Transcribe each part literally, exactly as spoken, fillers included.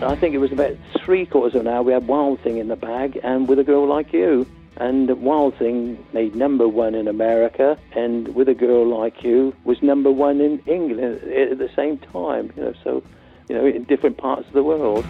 I think it was about three quarters of an hour we had Wild Thing in the bag and With a Girl Like You. And Wild Thing made number one in America, and With a Girl Like You was number one in England at the same time, you know, so, you know, in different parts of the world.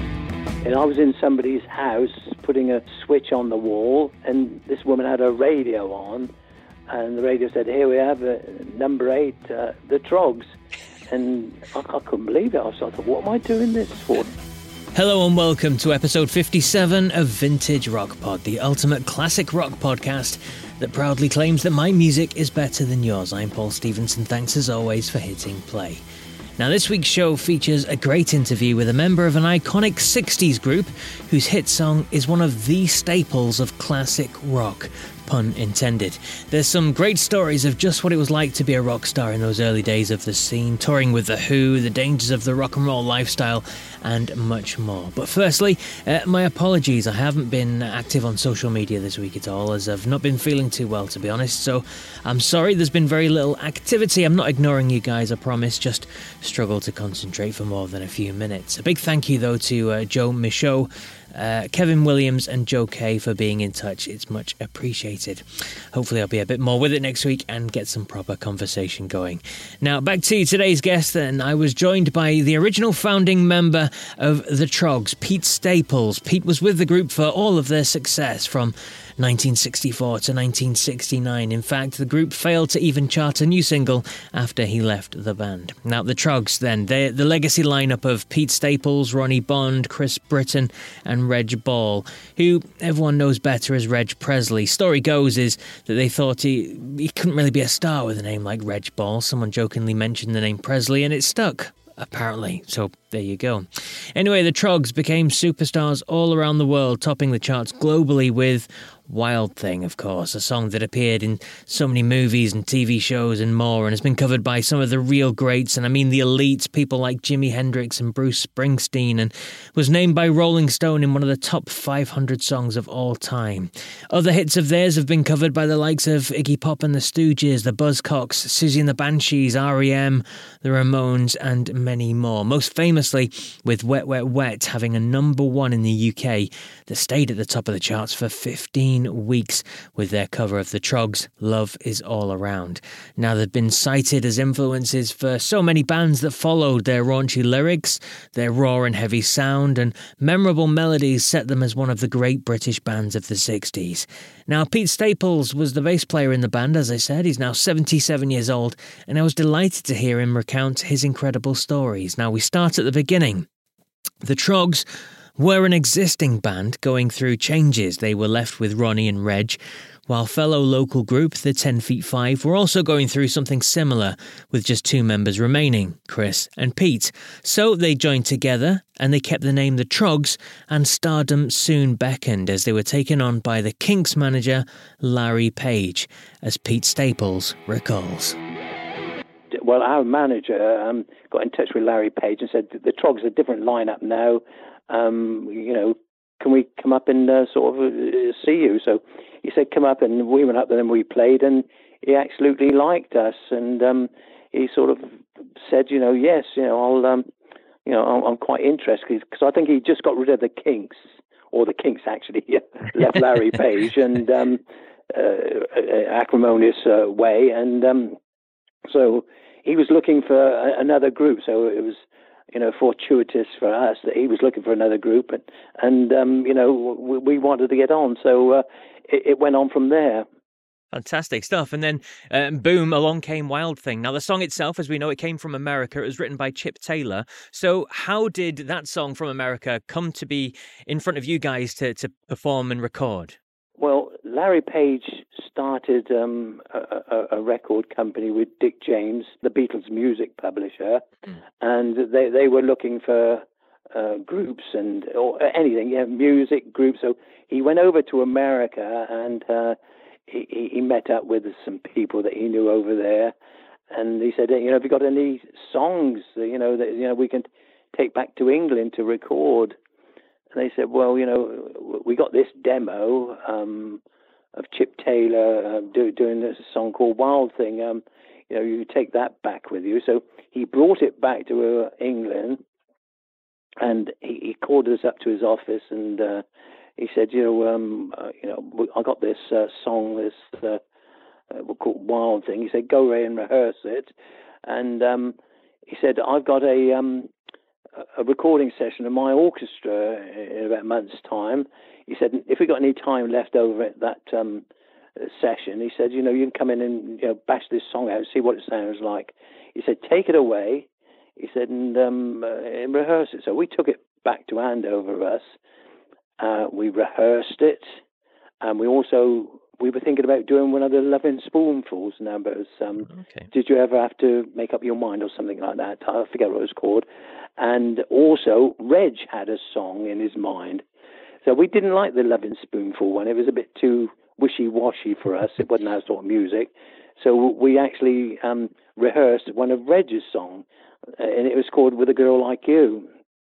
And I was in somebody's house putting a switch on the wall, and this woman had a radio on, and the radio said, here we have uh, number eight, uh, the Trogs. And I, I couldn't believe it. I thought, what am I doing this for? Hello and welcome to episode fifty-seven of Vintage Rock Pod, the ultimate classic rock podcast that proudly claims that my music is better than yours. I'm Paul Stevenson. Thanks as always for hitting play. Now, this week's show features a great interview with a member of an iconic sixties group whose hit song is one of the staples of classic rock, pun intended. There's some great stories of just what it was like to be a rock star in those early days of the scene, touring with The Who, the dangers of the rock and roll lifestyle, and much more. But firstly, uh, my apologies. I haven't been active on social media this week at all, as I've not been feeling too well, to be honest. So I'm sorry there's been very little activity. I'm not ignoring you guys, I promise, just struggle to concentrate for more than a few minutes. A big thank you, though, to uh, Joe Michaud, Uh, Kevin Williams and Joe Kay for being in touch. It's much appreciated. Hopefully I'll be a bit more with it next week and get some proper conversation going. Now, back to today's guest then. I was joined by the original founding member of the Trogs, Pete Staples. Pete was with the group for all of their success from nineteen sixty-four to nineteen sixty-nine. In fact, the group failed to even chart a new single after he left the band. Now, the Trogs then, they're the legacy lineup of Pete Staples, Ronnie Bond, Chris Britton and Reg Ball, who everyone knows better as Reg Presley. Story goes is that they thought he, he couldn't really be a star with a name like Reg Ball. Someone jokingly mentioned the name Presley and it stuck, apparently. So there you go. Anyway, the Trogs became superstars all around the world, topping the charts globally with Wild Thing, of course, a song that appeared in so many movies and T V shows and more, and has been covered by some of the real greats, and I mean the elites, people like Jimi Hendrix and Bruce Springsteen, and was named by Rolling Stone in one of the top five hundred songs of all time. Other hits of theirs have been covered by the likes of Iggy Pop and the Stooges, the Buzzcocks, Siouxsie and the Banshees, R E M, the Ramones, and many more. Most famously with Wet Wet Wet having a number one in the U K that stayed at the top of the charts for fifteen weeks with their cover of the Trogs' Love Is All Around. Now, they've been cited as influences for so many bands that followed. Their raunchy lyrics, their raw and heavy sound, and memorable melodies set them as one of the great British bands of the sixties. Now, Pete Staples was the bass player in the band, as I said. He's now seventy-seven years old, and I was delighted to hear him recount his incredible stories. Now, we start at the beginning. The Trogs were an existing band going through changes. They were left with Ronnie and Reg, while fellow local group, the Ten Feet Five, were also going through something similar, with just two members remaining, Chris and Pete. So they joined together, and they kept the name The Trogs, and stardom soon beckoned as they were taken on by the Kinks manager, Larry Page, as Pete Staples recalls. Well, our manager um, got in touch with Larry Page and said, the Trogs are a different lineup now. Um, you know, can we come up and uh, sort of uh, see you? So he said, come up, and we went up there and we played, and he absolutely liked us. And um, he sort of said, you know, yes, you know, I'll, um, you know, I'm, I'm quite interested, because I think he just got rid of the Kinks, or the Kinks actually left Larry Page, and um, uh, acrimonious uh, way, and um, so he was looking for a, another group. So it was, you know, fortuitous for us that he was looking for another group, and, and um, you know, we, we wanted to get on. So uh, it, it went on from there. Fantastic stuff. And then, um, boom, along came Wild Thing. Now, the song itself, as we know, it came from America. It was written by Chip Taylor. So how did that song from America come to be in front of you guys to, to perform and record? Well, Larry Page started um, a, a, a record company with Dick James, the Beatles' music publisher, mm. and they, they were looking for uh, groups and or anything, yeah, music groups. So he went over to America, and uh, he, he met up with some people that he knew over there, and he said, you know, have you got any songs, you know, that you know we can take back to England to record? And they said, well, you know, we got this demo um, of Chip Taylor uh, do, doing this song called Wild Thing. Um, you know, you take that back with you. So he brought it back to uh, England, and he, he called us up to his office, and uh, he said, you know, um, uh, you know, I got this uh, song, this uh, uh, we'll call it Wild Thing. He said, go away and rehearse it, and um, he said, I've got a um, a recording session of my orchestra in about a month's time. He said, if we got any time left over at that um, session, he said, you know, you can come in and, you know, bash this song out, see what it sounds like. He said, take it away. He said, and, um, uh, and rehearse it. So we took it back to Andover, us. Uh, we rehearsed it, and we also, we were thinking about doing one of the Loving Spoonfuls numbers. Um, okay. Did you ever have to make up your mind or something like that? I forget what it was called. And also, Reg had a song in his mind. So we didn't like the Loving Spoonful one. It was a bit too wishy-washy for us. It wasn't our sort of music. So we actually um, rehearsed one of Reg's songs, and it was called With a Girl Like You.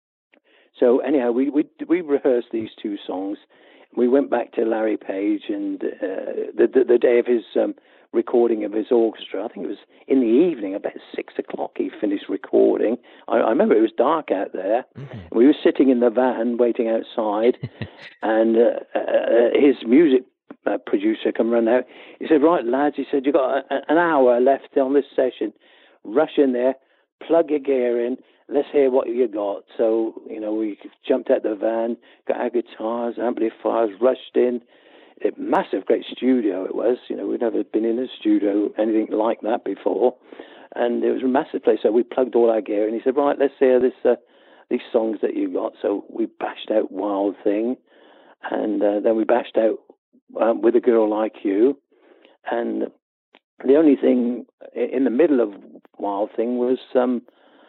So anyhow, we we, we rehearsed these two songs. We went back to Larry Page, and uh, the, the the day of his um, recording of his orchestra, I think it was in the evening, about six o'clock, he finished recording. I, I remember it was dark out there. Mm-hmm. We were sitting in the van waiting outside, and uh, uh, his music uh, producer come run out. He said, right, lads, he said, you've got a, an hour left on this session. Rush in there, plug your gear in, let's hear what you got. So, you know, we jumped out the van, got our guitars, amplifiers, rushed in. A massive, great studio it was. You know, we'd never been in a studio, anything like that before. And it was a massive place. So we plugged all our gear, and he said, right, let's hear this, uh, these songs that you got. So we bashed out Wild Thing, and uh, then we bashed out um, With a Girl Like You. And the only thing in the middle of Wild Thing was um,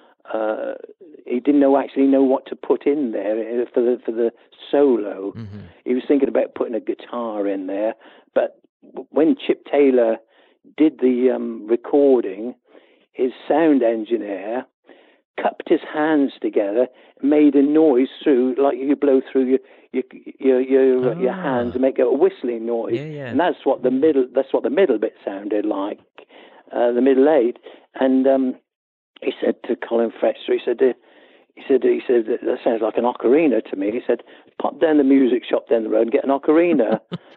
uh, he didn't know actually know what to put in there for the for the solo. Mm-hmm. He was thinking about putting a guitar in there, but when Chip Taylor did the um, recording, his sound engineer cupped his hands together, made a noise through like you blow through your your your your, oh. your hands and make a whistling noise, yeah, yeah. and that's what the middle that's what the middle bit sounded like, uh, the middle eight. And um, he said to Colin Fletcher, he said, uh, he said, he said that sounds like an ocarina to me. He said, pop down the music shop down the road and get an ocarina.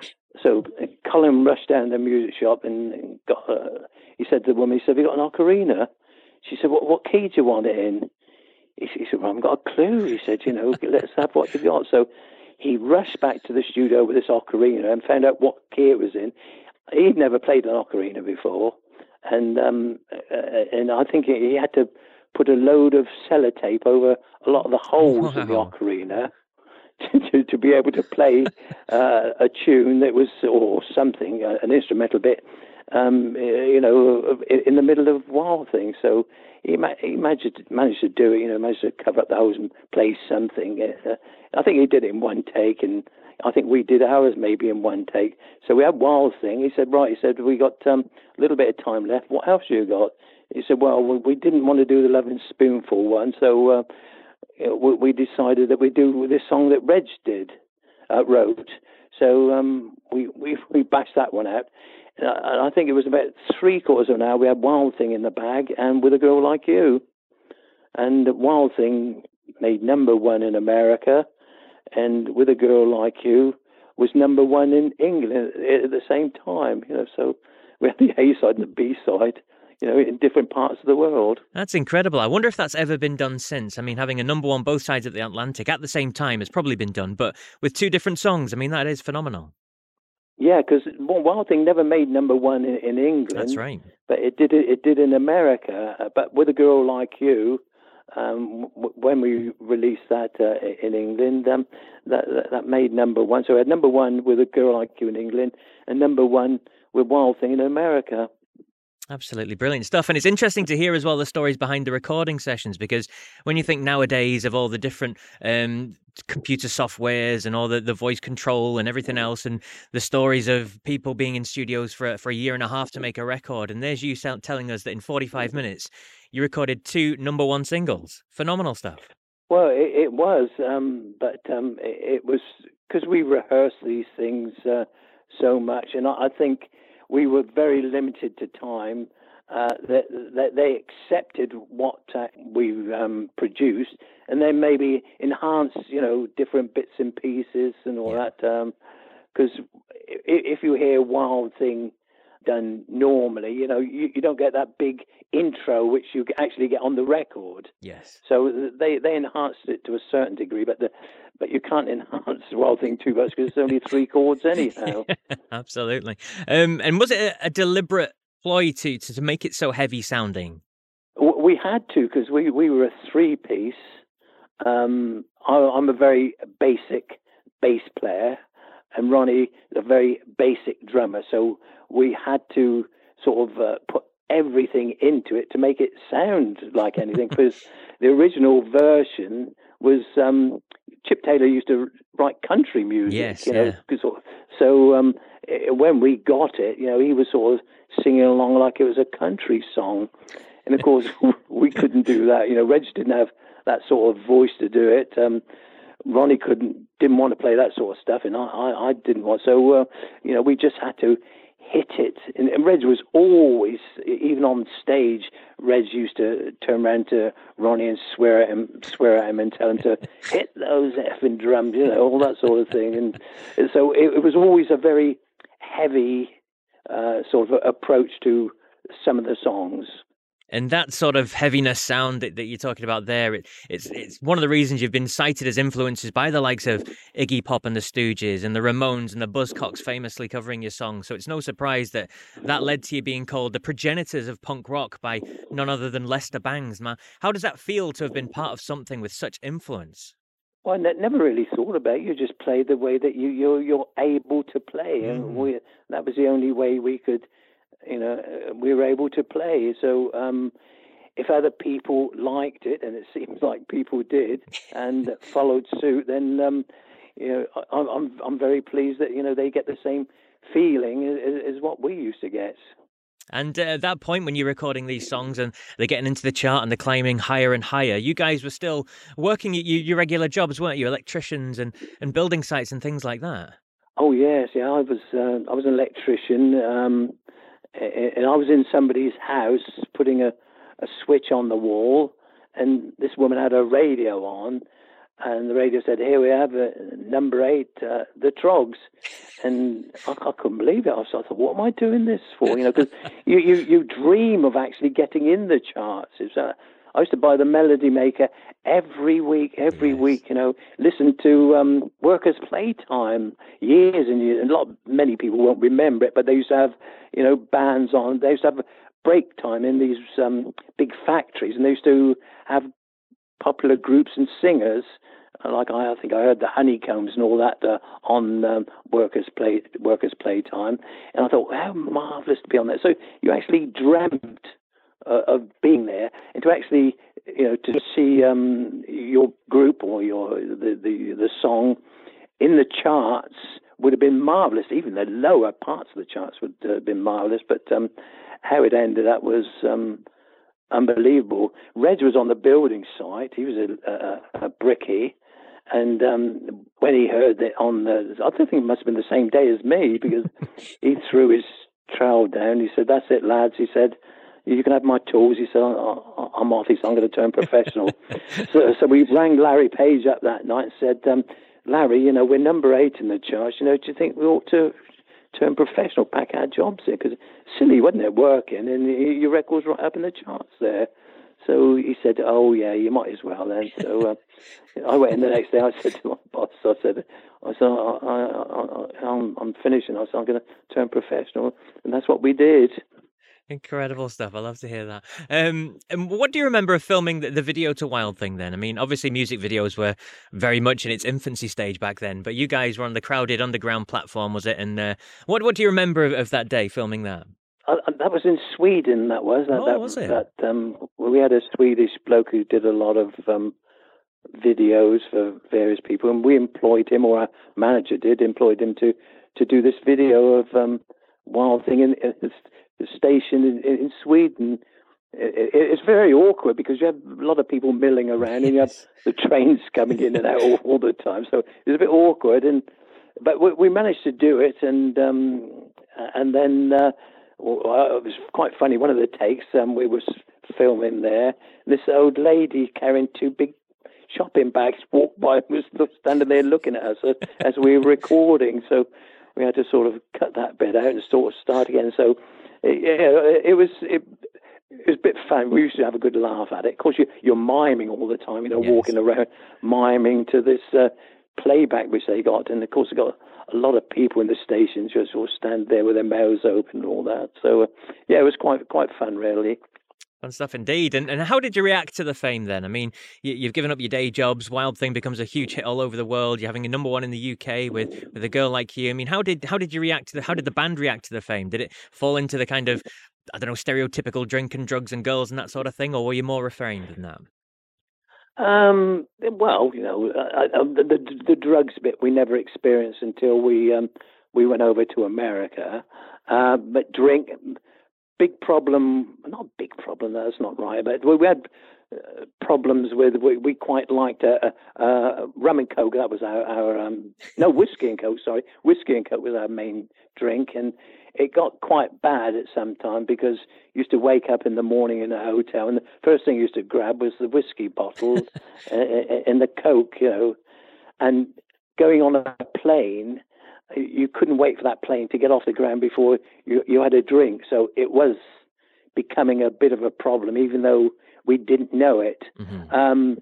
So uh, Colin rushed down the music shop and, and got. Uh, he said to the woman, he said, have you got an ocarina? She said, what, what key do you want it in? He, he said, well, I haven't got a clue. He said, you know, let's have what you've got. So he rushed back to the studio with this ocarina and found out what key it was in. He'd never played an ocarina before. And um, uh, and I think he had to put a load of sellotape over a lot of the holes wow. in the ocarina to, to, to be able to play uh, a tune that was, or something, uh, an instrumental bit, um, you know, in the middle of Wild Thing. So he, ma- he managed, managed to do it, you know, managed to cover up the holes and play something. Uh, I think he did it in one take, and I think we did ours maybe in one take. So we had Wild Thing. He said, right, he said, we got um, a little bit of time left. What else you got? He said, well, we didn't want to do the Loving Spoonful one, so uh, we decided that we'd do this song that Reg did, uh, wrote. So um, we, we we bashed that one out. And I think it was about three quarters of an hour. We had Wild Thing in the bag and With a Girl Like You. And Wild Thing made number one in America, and With a Girl Like You was number one in England at the same time. You know, so we had the A side and the B side, you know, in different parts of the world. That's incredible. I wonder if that's ever been done since. I mean, having a number one both sides of the Atlantic at the same time has probably been done, but with two different songs, I mean, that is phenomenal. Yeah, because Wild Thing never made number one in, in England. That's right. But it did it, it did in America. But With a Girl Like You, um, w- when we released that uh, in England, um, that, that that made number one. So we had number one With a Girl Like You in England, and number one with Wild Thing in America. Absolutely brilliant stuff. And it's interesting to hear as well the stories behind the recording sessions, because when you think nowadays of all the different um, computer softwares and all the, the voice control and everything else, and the stories of people being in studios for, for a year and a half to make a record, and there's you telling us that in forty-five minutes you recorded two number one singles. Phenomenal stuff. Well, it, it was, um, but um, it, it was because we rehearsed these things uh, so much, and I, I think we were very limited to time, uh, that, that they accepted what uh, we um, produced, and then maybe enhance, you know, different bits and pieces and all yeah. that. Because um, if you hear Wild Thing done normally, you know, you, you don't get that big intro which you actually get on the record. Yes. So they they enhanced it to a certain degree, but the but you can't enhance Wild Thing too much because it's only three chords anyhow. Absolutely. Um, and was it a, a deliberate ploy to, to to make it so heavy sounding? We had to, because we we were a three piece. Um, I, I'm a very basic bass player, and Ronnie is a very basic drummer. So we had to sort of uh, put everything into it to make it sound like anything. Because the original version was um, Chip Taylor used to write country music. Yes, you know. yeah. Sort of, so um, it, when we got it, you know, he was sort of singing along like it was a country song. And of course, we couldn't do that. You know, Reg didn't have that sort of voice to do it. Um, Ronnie couldn't, didn't want to play that sort of stuff, and I, I, I didn't want. So, uh, you know, we just had to hit it. And, and Reg was always, even on stage, Reg used to turn around to Ronnie and swear at him, swear at him, and tell him to hit those effing drums, you know, all that sort of thing. And, and so it, it was always a very heavy uh, sort of approach to some of the songs. And that sort of heaviness sound that, that you're talking about there, it, it's it's one of the reasons you've been cited as influences by the likes of Iggy Pop and the Stooges and the Ramones and the Buzzcocks famously covering your song. So it's no surprise that that led to you being called the progenitors of punk rock by none other than Lester Bangs. Man, how does that feel to have been part of something with such influence? Well, I never really thought about it. You just play the way that you, you're, you're able to play. Mm. And we, that was the only way we could... You know, we were able to play. So um, if other people liked it, and it seems like people did, and followed suit, then um, you know, I, I'm I'm very pleased that you know they get the same feeling as, as what we used to get. And uh, at that point, when you're recording these songs and they're getting into the chart and they're climbing higher and higher, you guys were still working at your, your regular jobs, weren't you? Electricians and, and building sites and things like that. Oh yes, yeah. I was uh, I was an electrician. Um, And I was in somebody's house putting a, a switch on the wall, and this woman had a radio on, and the radio said, "Here we have uh, number eight, uh, the Troggs." And I, I couldn't believe it. I thought, "What am I doing this for?" You know, because you, you, you dream of actually getting in the charts. It's, uh, I used to buy the Melody Maker every week, every yes. week, you know, listen to um, Workers' Playtime years and years. And a lot, many people won't remember it, but they used to have, you know, bands on. They used to have break time in these um, big factories, and they used to have popular groups and singers. Like I, I think I heard the Honeycombs and all that uh, on um, Workers' Play Workers' Playtime, and I thought, how marvelous to be on that. So you actually dreamt Uh, of being there, and to actually, you know, to see um, your group or your the, the the song in the charts would have been marvelous. Even the lower parts of the charts would have been marvelous. But um, how it ended up was um, unbelievable. Reg was on the building site. He was a, a, a brickie, and um, when he heard that on the, I don't think it must have been the same day as me, because he threw his trowel down. He said, "That's it, lads." He said, "You can have my tools." He said, "I'm off." He said, "I'm going to turn professional." so, so we rang Larry Page up that night and said, um, "Larry, you know, we're number eight in the charts. You know, do you think we ought to turn professional, pack our jobs here? Because silly, wasn't it, working? And your record's right up in the charts there." So he said, "Oh, yeah, you might as well then." So uh, I went in the next day. I said to my boss, I said, I said, I, I, I, I'm, I'm finishing. I said, "I'm going to turn professional." And that's what we did. Incredible stuff. I love to hear that. Um, and what do you remember of filming the, the video to Wild Thing then? I mean, obviously music videos were very much in its infancy stage back then, but you guys were on the crowded underground platform, was it? And uh, what what do you remember of, of that day filming that? Uh, that was in Sweden, that was. That, oh, that, was it? That, um, we had a Swedish bloke who did a lot of um, videos for various people, and we employed him, or our manager did, employed him to, to do this video of um, Wild Thing in, in the station in, in Sweden. It, it, it's very awkward because you have a lot of people milling around, and you have the trains coming in and out all, all the time. So it's a bit awkward, and but we, we managed to do it, and um, and then uh, well, it was quite funny. One of the takes, um, we were filming there. This old lady carrying two big shopping bags walked by and was standing there looking at us as, as we were recording. So we had to sort of cut that bit out and sort of start again. So it, yeah, it was it, it was a bit fun. We used to have a good laugh at it. Of course, you, you're miming all the time, you know, yes. walking around miming to this uh, playback which they got. And of course, they got a lot of people in the stations just sort of stand there with their mouths open and all that. So uh, yeah, it was quite quite fun, really. Fun stuff indeed. And and how did you react to the fame then? I mean, you, you've given up your day jobs. Wild Thing becomes a huge hit all over the world. You're having a number one in the U K with, with a girl like you. I mean, how did how did you react to the? How did the band react to the fame? Did it fall into the kind of, I don't know, stereotypical drinking, drugs, and girls and that sort of thing, or were you more refrained than that? Um, well, you know, I, I, the, the the drugs bit we never experienced until we um, we went over to America. Uh, but drink. Big problem, not big problem, that's not right, but we, we had uh, problems with, we, we quite liked uh, uh, rum and coke, that was our, our um, no, whiskey and coke, sorry, whiskey and coke was our main drink, and it got quite bad at some time because you used to wake up in the morning in a hotel, and the first thing you used to grab was the whiskey bottle and the coke, you know, and going on a plane, you couldn't wait for that plane to get off the ground before you, you had a drink. So it was becoming a bit of a problem, even though we didn't know it. Mm-hmm. Um,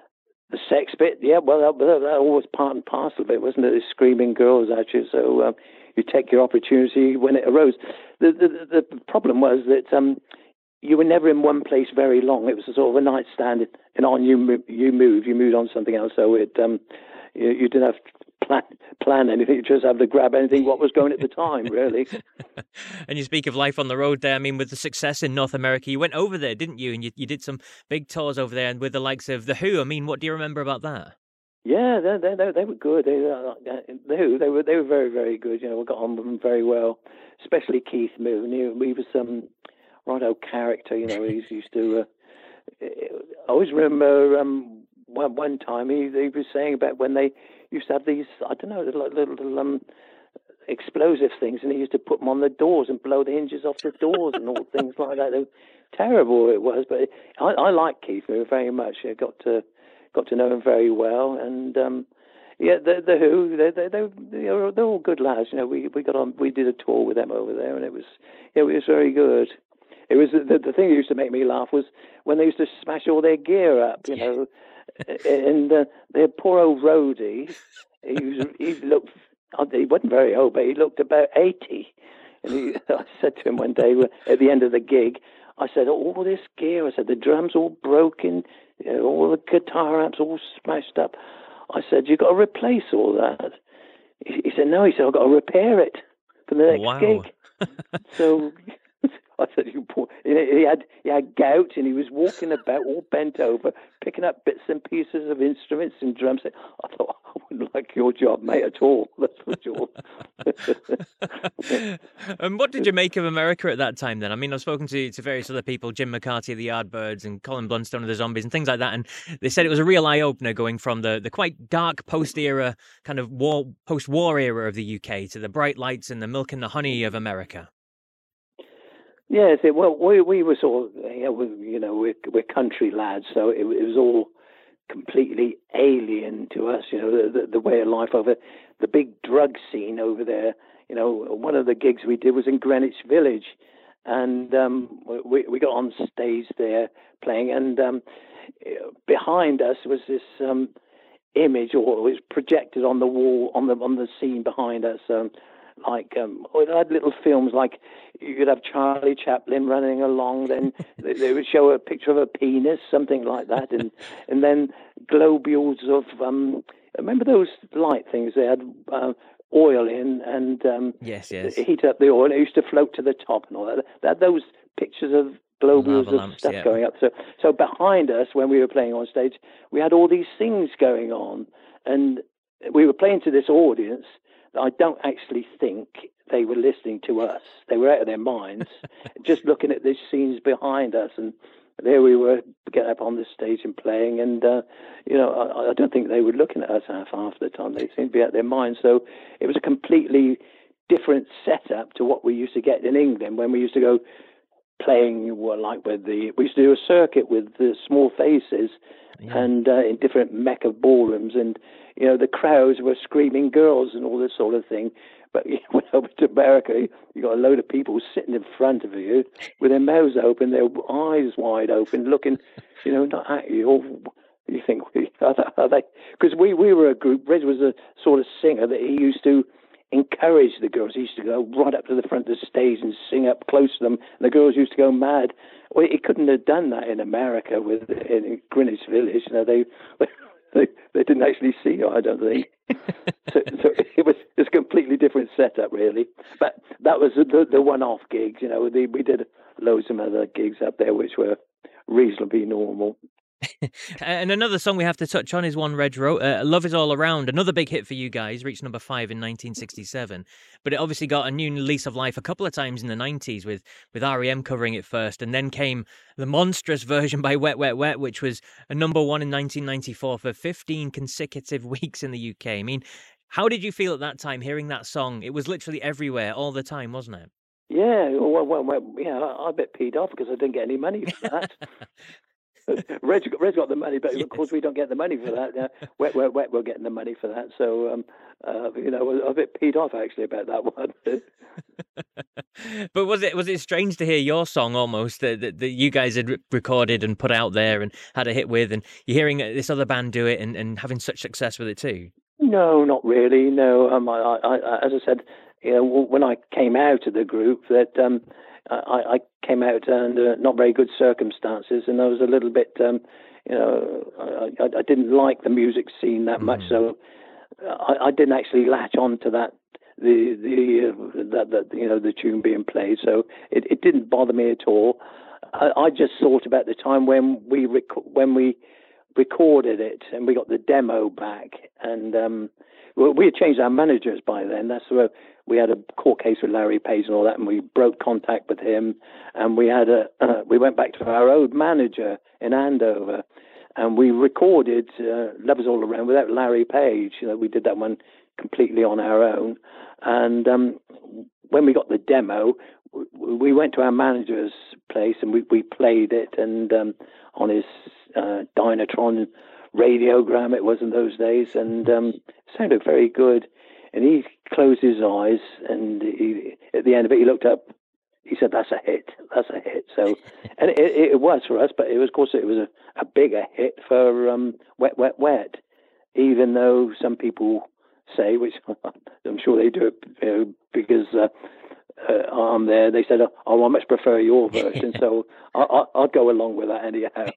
the sex bit, yeah, well, that, that was part and parcel of it, wasn't it? The screaming girls at you. So um, you take your opportunity when it arose. The, the, the problem was that um, you were never in one place very long. It was a sort of a nightstand, and on you you move, you moved on something else. So it um, you, you didn't have to Plan, plan anything, you just have to grab anything what was going at the time, really. And you speak of life on the road there. I mean, with the success in North America, you went over there, didn't you? And you, you did some big tours over there, and with the likes of The Who. I mean, what do you remember about that? Yeah, they they, they, they were good. They, uh, The Who, they were they were very very good. You know, we got on with them very well, especially Keith Moon. He, he was some righto character. You know, he used to. Uh, I always remember um, one one time he he was saying about when they used to have these, I don't know, little, little, little um, explosive things, and he used to put them on the doors and blow the hinges off the doors and all things like that. They were terrible it was, but I, I like Keith very much. I got to got to know him very well, and um, yeah, the the Who, they they they they're, they're all good lads. You know, we we got on, we did a tour with them over there, and it was yeah, it was very good. It was the the thing that used to make me laugh was when they used to smash all their gear up, you know. And uh, their poor old roadie, he, was, he looked, he wasn't very old, but he looked about eighty. And he, I said to him one day at the end of the gig, I said, all this gear, I said, the drums all broken, you know, all the guitar amps all smashed up. I said, you've got to replace all that. He, he said, no, he said, I've got to repair it for the next wow. gig. So I said, you poor. He had he had gout, and he was walking about all bent over, picking up bits and pieces of instruments and drums. I thought, I wouldn't like your job, mate, at all. That's for sure. And what did you make of America at that time then? I mean, I've spoken to, to various other people, Jim McCarty of the Yardbirds and Colin Blunstone of the Zombies and things like that, and they said it was a real eye-opener going from the, the quite dark post-era, kind of war post-war era of the U K to the bright lights and the milk and the honey of America. Yes, it, well, we we were sort of, you know, we, you know we're, we're country lads, so it, it was all completely alien to us, you know, the, the, the way of life over the big drug scene over there. You know, one of the gigs we did was in Greenwich Village, and um, we we got on stage there playing, and um, behind us was this um, image, or it was projected on the wall on the on the scene behind us. Um, Like, um, it had little films like you could have Charlie Chaplin running along, then they, they would show a picture of a penis, something like that, and and then globules of, um, remember those light things they had uh, oil in, and um, yes, yes. heat up the oil, and it used to float to the top and all that. They had those pictures of globules of lamps, stuff yeah. going up. So, so behind us, when we were playing on stage, we had all these things going on, and we were playing to this audience. I don't actually think they were listening to us. They were out of their minds, just looking at these scenes behind us. And there we were, getting up on the stage and playing. And, uh, you know, I, I don't think they were looking at us half, half the time. They seemed to be out of their minds. So it was a completely different setup to what we used to get in England when we used to go playing well, like with the we used to do a circuit with the Small Faces, yeah. and uh, in different Mecca ballrooms, and you know the crowds were screaming girls and all this sort of thing. But you went over to America, you got a load of people sitting in front of you with their mouths open, their eyes wide open, looking, you know, not at you. Or you think, are they? Because we, we were a group. Reg was a sort of singer that he used to encourage the girls. He used to go right up to the front of the stage and sing up close to them, and the girls used to go mad. Well, he couldn't have done that in America with in Greenwich Village. You know, they they, they didn't actually see you, I don't think. so, so it was it's a completely different setup, really. But that was the, the one-off gigs. You know, the, we did loads of other gigs up there, which were reasonably normal. And another song we have to touch on is one Reg wrote, uh, Love Is All Around, another big hit for you guys, reached number five in nineteen sixty-seven. But it obviously got a new lease of life a couple of times in the nineties with, with R E M covering it first. And then came the monstrous version by Wet, Wet, Wet, which was a number one in nineteen ninety-four for fifteen consecutive weeks in the U K. I mean, how did you feel at that time hearing that song? It was literally everywhere all the time, wasn't it? Yeah, well, well, well yeah, I, I bit peed off because I didn't get any money for that. Reg, Reg got the money, but yes. Of course we don't get the money for that. Yeah. Wet, Wet, Wet, we're getting the money for that. So, um, uh, you know, I was a bit peed off actually about that one. But was it was it strange to hear your song almost that, that, that you guys had recorded and put out there and had a hit with, and you're hearing this other band do it and, and having such success with it too? No, not really. No, um, I, I, I, as I said, you know, when I came out of the group, that um, I, I came out under not very good circumstances, and I was a little bit, um, you know, I, I didn't like the music scene that much, mm. so I, I didn't actually latch on to that, the the uh, that, that you know the tune being played, so it, it didn't bother me at all. I, I just thought about the time when we rec- when we recorded it and we got the demo back, and um, well, we had changed our managers by then. That's where we had a court case with Larry Page and all that, and we broke contact with him, and we had a uh, we went back to our old manager in Andover, and we recorded uh, Love Is All Around without Larry Page. You know, we did that one completely on our own, and um, when we got the demo, we went to our manager's place and we, we played it, and um, on his uh, Dynatron radiogram it was in those days, and um, it sounded very good. And he closed his eyes, and he, at the end of it, he looked up. He said, "That's a hit. That's a hit." So, and it, it was for us, but it was, of course, it was a, a bigger hit for um, Wet, Wet, Wet. Even though some people say, which I'm sure they do it, you know, because uh, uh, I'm there. They said, "Oh, I much prefer your version," so I, I, I'll go along with that anyhow.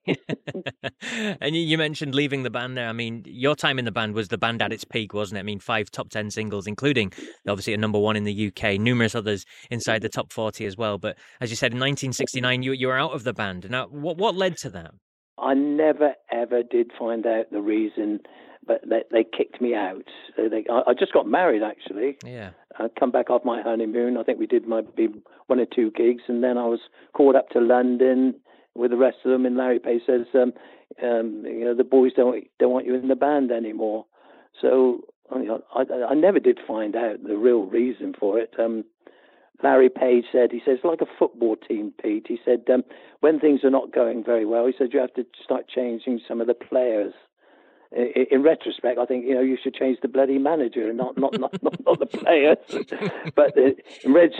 And you mentioned leaving the band there. I mean, your time in the band was the band at its peak, wasn't it? I mean, five top ten singles, including obviously a number one in the U K, numerous others inside the top forty as well. But as you said, in nineteen sixty-nine, you you were out of the band. Now, what what led to that? I never ever did find out the reason, but they, they kicked me out. So they, I, I just got married, actually. Yeah. I come back off my honeymoon. I think we did my one or two gigs, and then I was called up to London with the rest of them. And Larry Page says, um, um, "You know, the boys don't don't want you in the band anymore." So you know, I, I never did find out the real reason for it. Um, Larry Page said, he says, like a football team, Pete. He said, um, when things are not going very well, he said, you have to start changing some of the players. In, in retrospect, I think, you know, you should change the bloody manager, not not not, not, not the players. But uh, Reg,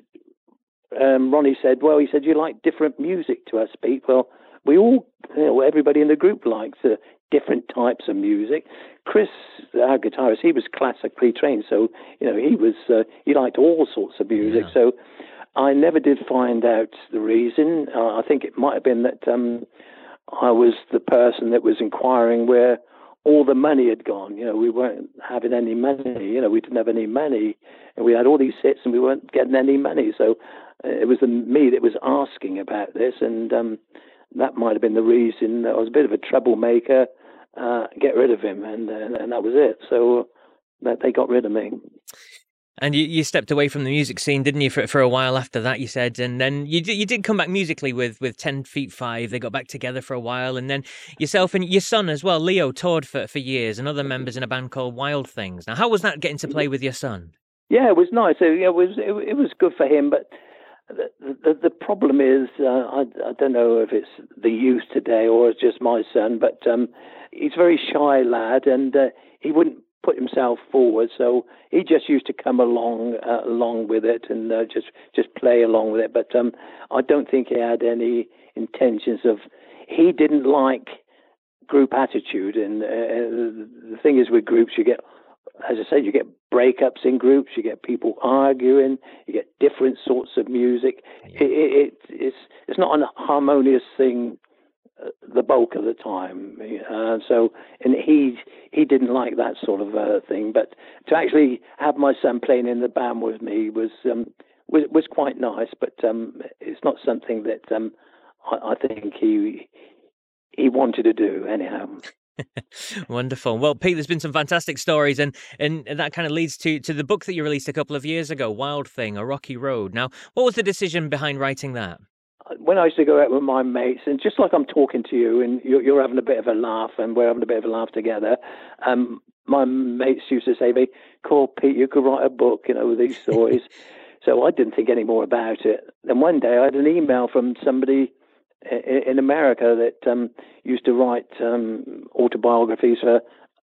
um, Ronnie said, well, he said, you like different music to us, Pete. Well, we all, you know, everybody in the group likes uh, different types of music. Chris, our guitarist, he was classically trained, so you know he was uh, he liked all sorts of music. Yeah. So I never did find out the reason. Uh, I think it might have been that um, I was the person that was inquiring where all the money had gone. You know, we weren't having any money. You know, we didn't have any money, and we had all these hits, and we weren't getting any money. So uh, it was the, me that was asking about this, and um, that might have been the reason. I was a bit of a troublemaker. Uh, get rid of him, and uh, and that was it. So that they got rid of me. And you, you stepped away from the music scene, didn't you, for for a while after that, you said? And then you you did come back musically with, with ten feet five. They got back together for a while. And then yourself and your son as well, Leo, toured for, for years, and other members in a band called Wild Things. Now, how was that getting to play with your son? Yeah, it was nice. It, it was it, it was good for him, but the, the, the problem is, uh, I, I don't know if it's the youth today or it's just my son, but um, he's a very shy lad, and uh, he wouldn't put himself forward, so he just used to come along uh, along with it and uh, just just play along with it. But um, I don't think he had any intentions of. He didn't like group attitude, and uh, the thing is with groups, you get, as I said, you get breakups in groups, you get people arguing, you get different sorts of music. It, it, it's it's not a harmonious thing uh, the bulk of the time. Uh, so, and he he didn't like that sort of uh, thing. But to actually have my son playing in the band with me was um, was, was quite nice. But um, it's not something that um, I, I think he he wanted to do anyhow. Wonderful. Well, Pete, there's been some fantastic stories, and, and that kind of leads to, to the book that you released a couple of years ago, Wild Thing, A Rocky Road. Now, what was the decision behind writing that? When I used to go out with my mates, and just like I'm talking to you, and you're, you're having a bit of a laugh, and we're having a bit of a laugh together, um, my mates used to say to me, "Cool, Pete, you could write a book, you know, with these stories." So I didn't think any more about it. Then one day I had an email from somebody in America that um, used to write um, autobiographies for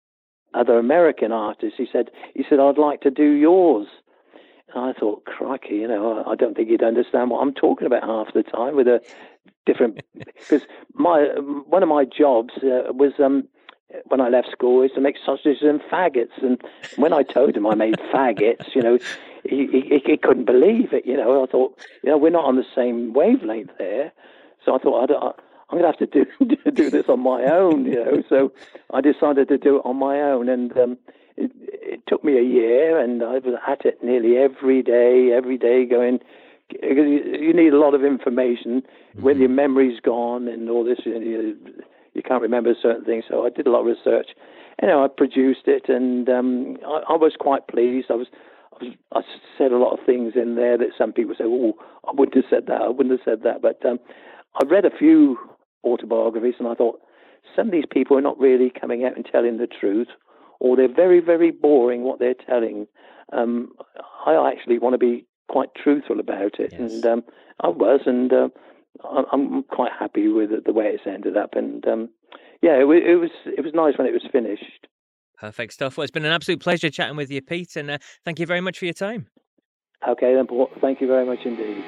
other American artists. He said, "He said I'd like to do yours." And I thought, crikey, you know, I don't think he'd understand what I'm talking about half the time with a different. Because my one of my jobs uh, was um, when I left school is to make sausages and faggots. And when I told him I made faggots, you know, he, he, he couldn't believe it. You know, I thought, you know, we're not on the same wavelength there. So I thought, I I'm going to have to do do this on my own, you know. So I decided to do it on my own, and um, it, it took me a year, and I was at it nearly every day, every day going, because you, you need a lot of information mm-hmm. when your memory's gone and all this, you, you can't remember certain things. So I did a lot of research. You know, I produced it, and um, I, I was quite pleased. I was. I, was, I said a lot of things in there that some people say, "Oh, I wouldn't have said that. I wouldn't have said that." But um, I read a few autobiographies, and I thought some of these people are not really coming out and telling the truth, or they're very, very boring what they're telling. Um, I actually want to be quite truthful about it, yes. and um, I was, and uh, I'm quite happy with the way it's ended up. And um, yeah, it, it was it was nice when it was finished. Perfect stuff. Well, it's been an absolute pleasure chatting with you, Pete, and uh, thank you very much for your time. Okay, then, Paul. Thank you very much indeed.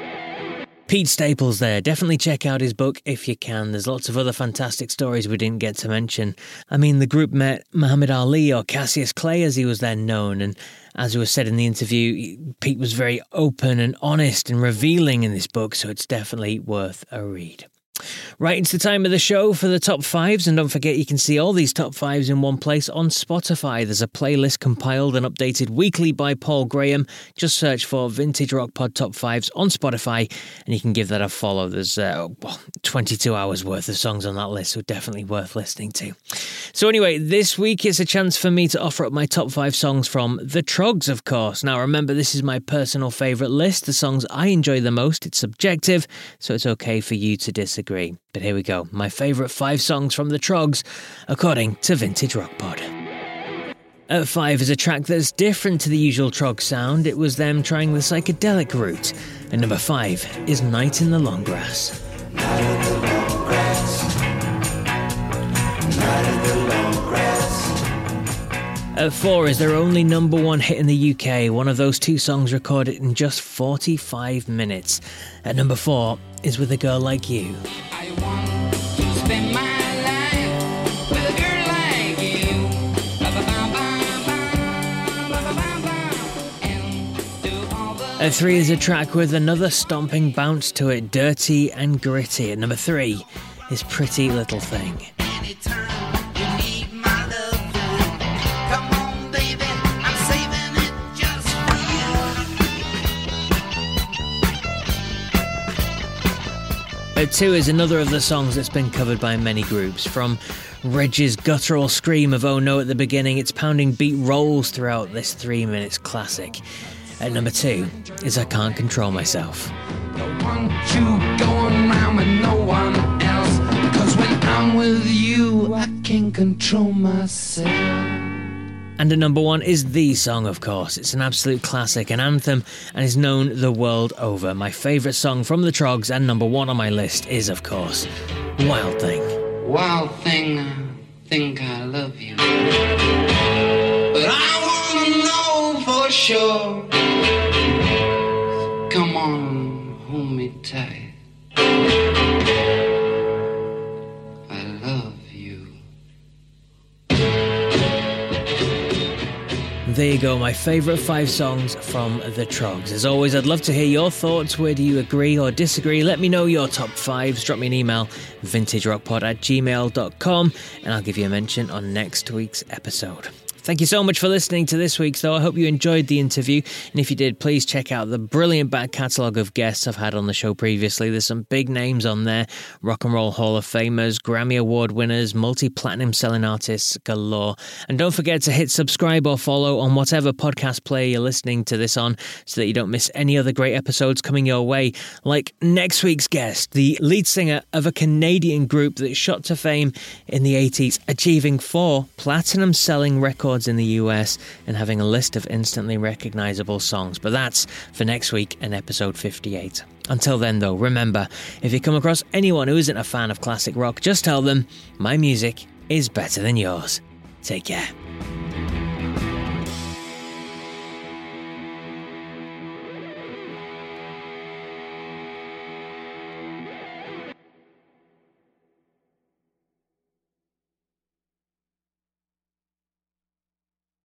Pete Staples there. Definitely check out his book if you can. There's lots of other fantastic stories we didn't get to mention. I mean, the group met Muhammad Ali, or Cassius Clay as he was then known, and as was said in the interview, Pete was very open and honest and revealing in this book, so it's definitely worth a read. Right, it's the time of the show for the top fives, and don't forget you can see all these top fives in one place on Spotify. There's a playlist compiled and updated weekly by Paul Graham. Just search for Vintage Rock Pod Top fives on Spotify and you can give that a follow. There's uh, well, twenty-two hours worth of songs on that list, so definitely worth listening to. So anyway, this week it's a chance for me to offer up my top five songs from The Troggs, of course. Now remember, this is my personal favourite list, the songs I enjoy the most. It's subjective, so it's okay for you to disagree. But here we go, my favourite five songs from The Troggs, according to Vintage Rock Pod. At five is a track that's different to the usual Troggs sound. It was them trying the psychedelic route. And number five is Night in the Long Grass. Night in the long grass. Night in the long grass. At four is their only number one hit in the U K, one of those two songs recorded in just forty-five minutes. At number four is With a Girl Like You. I want to spend my life with a girl like you. At three is a track with another stomping bounce to it, Dirty and Gritty. At number three is Pretty Little Thing. At two is another of the songs that's been covered by many groups. From Reg's guttural scream of "Oh No" at the beginning, its pounding beat rolls throughout this three minutes classic. At number two is I Can't Control Myself. Don't want you going around with no one else, because when I'm with you, I can't control myself. And at number one is the song, of course. It's an absolute classic, an anthem, and is known the world over. My favourite song from the Troggs, and number one on my list, is, of course, Wild Thing. Wild thing, I think I love you, but I wanna know for sure. Come on, hold me tight. I love you. There you go, my favourite five songs from the Troggs. As always, I'd love to hear your thoughts. Where do you agree or disagree? Let me know your top fives. Drop me an email, vintage rock pod at gmail dot com, and I'll give you a mention on next week's episode. Thank you so much for listening to this week's, though. I hope you enjoyed the interview, and if you did, please check out the brilliant back catalogue of guests I've had on the show previously. There's some big names on there: Rock and Roll Hall of Famers, Grammy Award winners, multi-platinum selling artists galore. And don't forget to hit subscribe or follow on whatever podcast player you're listening to this on, so that you don't miss any other great episodes coming your way, like next week's guest, the lead singer of a Canadian group that shot to fame in the eighties, achieving four platinum selling records in the U S and having a list of instantly recognisable songs. But that's for next week and episode fifty-eight. Until then, though, remember, if you come across anyone who isn't a fan of classic rock, just tell them my music is better than yours. Take care.